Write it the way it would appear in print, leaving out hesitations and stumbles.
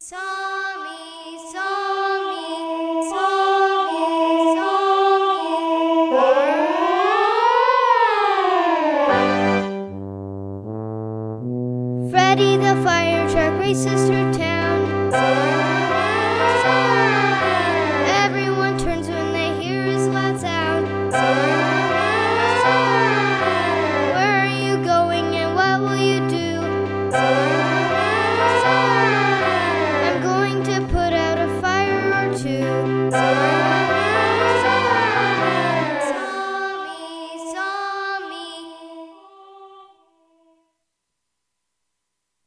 Tommy, Tommy, Tommy, Tommy. Freddy the fire truck races through town. Everyone turns when they hear his loud sound. Where are you going and what will you do? I'm going to put out a fire or two.